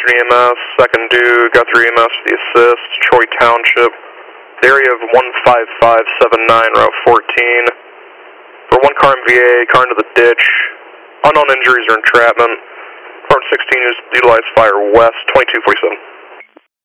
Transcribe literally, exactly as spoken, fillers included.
Western E M S, second due, Guthrie E M S for the assist, Troy Township, the area of one five five seven nine, Route fourteen. For one car in V A, car into the ditch, unknown injuries or entrapment. Department sixteen is utilized fire west, twenty-two forty-seven.